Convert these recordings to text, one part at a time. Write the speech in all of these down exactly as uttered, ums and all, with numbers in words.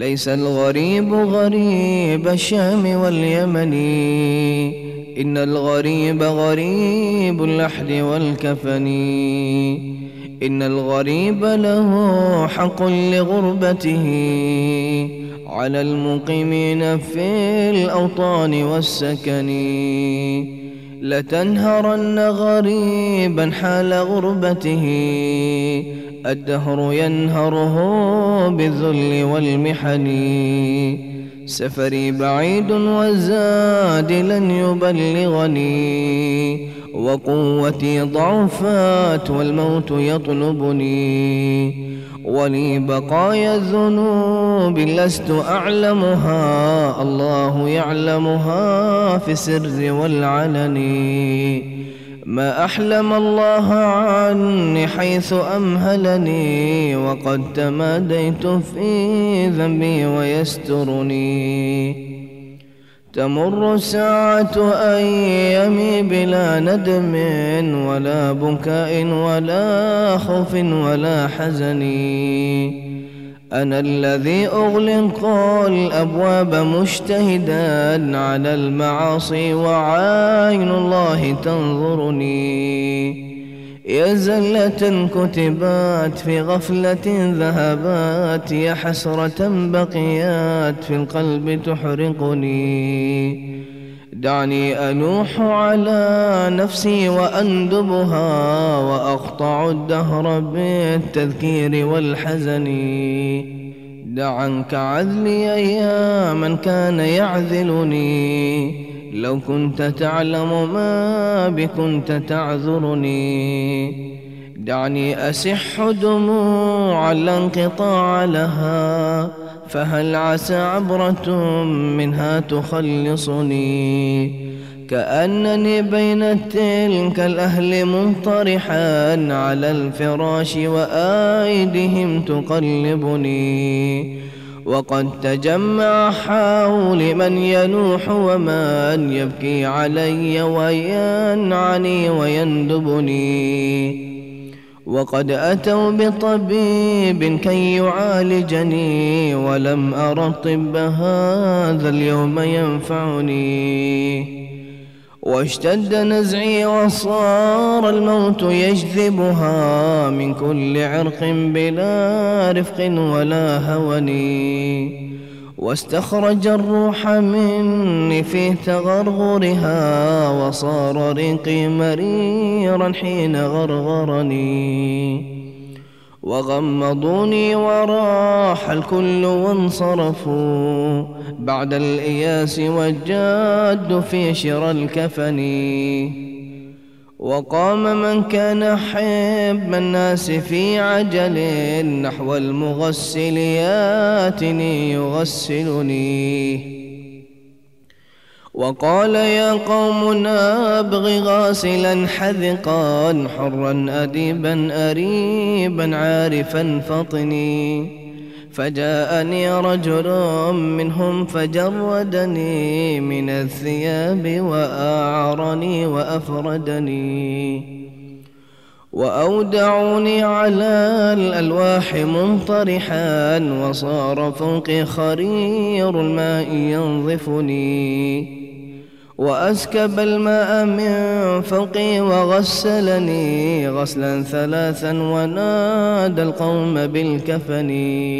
ليس الغريب غريب الشام واليمن، إن الغريب غريب اللحد والكفن. إن الغريب له حق لغربته على المقيمين في الأوطان والسكن. لتنهرن غريبا حال غربته، الدهر ينهره بالذل والمحن. سفري بعيد وزادي لن يبلغني، وقوتي ضعفت والموت يطلبني. ولي بقايا الذنوب لست أعلمها، الله يعلمها في السر والعلن. ما أحلم الله عني حيث أمهلني، وقد تماديت في ذنبي ويسترني. تمر الساعة أيامي بلا ندم ولا بكاء ولا خوف ولا حزن. أنا الذي أغلق الأبواب مجتهدا على المعاصي، وعين الله تنظرني. يا زلة كتبات في غفلة ذهبات، يا حسرة بقيات في القلب تحرقني. دعني أنوح على نفسي وأندبها، وأقطع الدهر بالتذكير والحزن. دع عنك عذلي يا من كان يعذلني، لو كنت تعلم ما بكنت تعذرني. دعني أسح دموعا لا انقطاع لها، فهل عسى عبرة منها تخلصني. كأنني بين تلك الأهل منطرحا على الفراش، وأيديهم تقلبني. وقد تجمع حولي من ينوح ومن يبكي علي وينعني ويندبني. وقد أتوا بطبيب كي يعالجني، ولم أر الطب هذا اليوم ينفعني. واشتد نزعي وصار الموت يجذبها من كل عرق بلا رفق ولا هون. واستخرج الروح مني في تغرغرها، وصار ريقي مريرا حين غرغرني. وغمضوني وراح الكل وانصرفوا بعد الإياس والجاد في شرى الكفن. وقام من كان حب الناس في عجل نحو المغسل ياتني يغسلني. وقال يا قوم نبغي غاسلا حذقا، حرا أديبا أريبا عارفا فطني. فجاءني رجل منهم فجردني من الثياب، وأعرني وأفردني. وأودعوني على الألواح منطرحا، وصار فوقي خرير الماء ينظفني. وأسكب الماء من فوقي وغسلني غسلا ثلاثا، ونادى القوم بالكفن.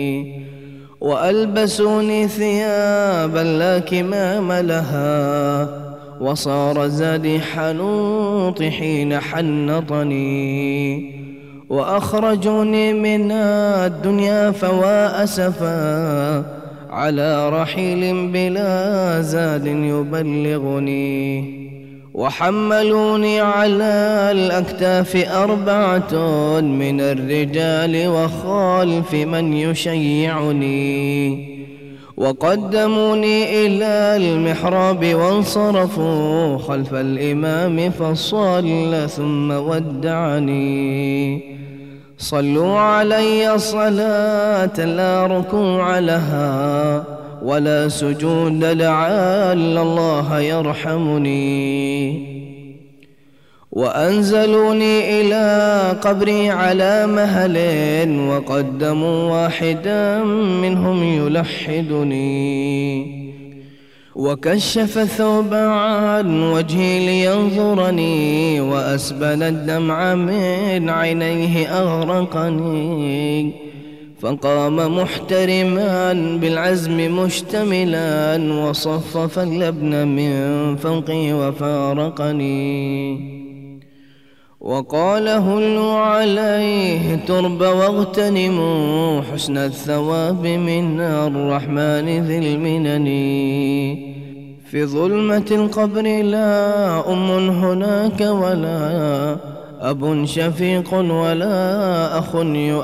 وألبسوني ثيابا لا كمام لها، وصار زادي حنوط حين حنطني. وأخرجوني من الدنيا فوا أسفا على رحيل بلا زاد يبلغني. وحملوني على الأكتاف أربعة من الرجال وخلف من يشيعني. وقدموني إلى المحراب وانصرفوا خلف الإمام فصلى ثم ودعني. صلوا علي صلاة لا ركوع لها ولا سجود، لعل الله يرحمني. وأنزلوني إلى قبري على مهل وقدموا واحدا منهم يلحدني، وكشف الثوب عن وجهي لينظرني، وأسبل الدمع من عينيه أغرقني، فقام محترما بالعزم مشتملا، وصفف اللبن من فوقي وفارقني، وقال هلوا عليه الترب واغتنموا حسن الثواب من الرحمن ذي المنن. في ظلمة القبر لا أم هناك ولا أب شفيق ولا أخ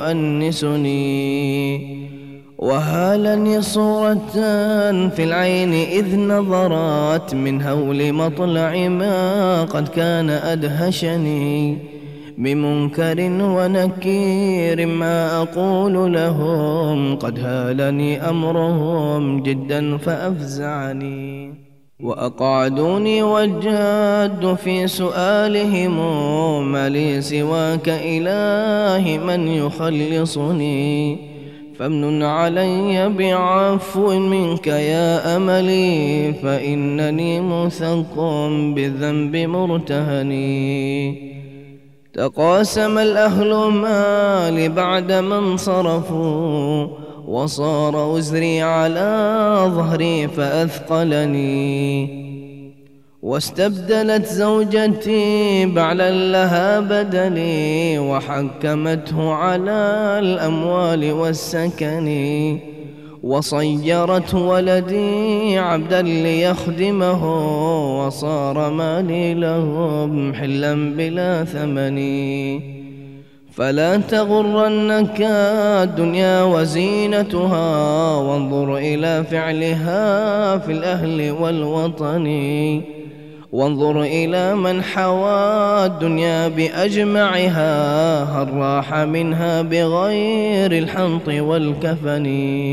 يؤنسني، وهالني صورة في العين إذ نظرت من هول مطلع ما قد كان أدهشني، بمنكر ونكير ما أقول لهم قد هالني أمرهم جدا فأفزعني، وأقعدوني والجاد في سؤالهم ما لي سواك إلهي من يخلصني، فامنن علي بعفو منك يا أملي، فإنني مثق بالذنب مرتهني. تقاسم الأهل مالي بعد ما انصرفوا، وصار وزري على ظهري فأثقلني، واستبدلت زوجتي بعلا لها بدلي، وحكمته على الأموال والسكن، وصيرت ولدي عبدا ليخدمه، وصار مالي لهم حلا بلا ثمن. فلا تغرنك الدنيا وزينتها، وانظر إلى فعلها في الأهل والوطن، وانظر إلى من حوى الدنيا بأجمعها، هل راح منها بغير الحنط والكفن.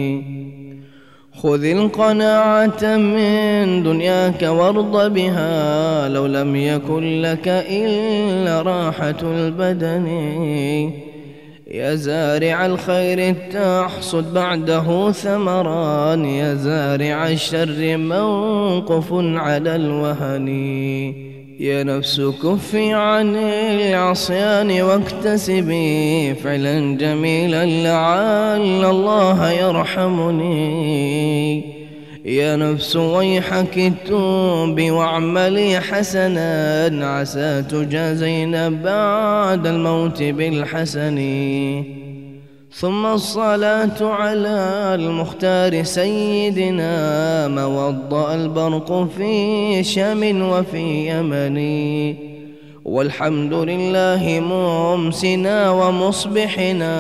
خذ القناعة من دنياك وارض بها، لو لم يكن لك إلا راحة البدن. يا زارع الخير تحصد بعده ثمرا، يا زارع الشر موقف على الوهن. يا نفس كفي عن العصيان واكتسبي فعلا جميلا لعل الله يرحمني. يا نفس ويحك توبي واعملي حسنا، عسى تجازين بعد الموت بالحسن. ثم الصلاة على المختار سيدنا، ما وضأ البرق في شام وفي يمن. والحمد لله ممسنا ومصبحنا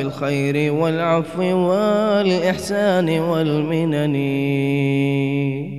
بالخير والعفو والإحسان والمنن.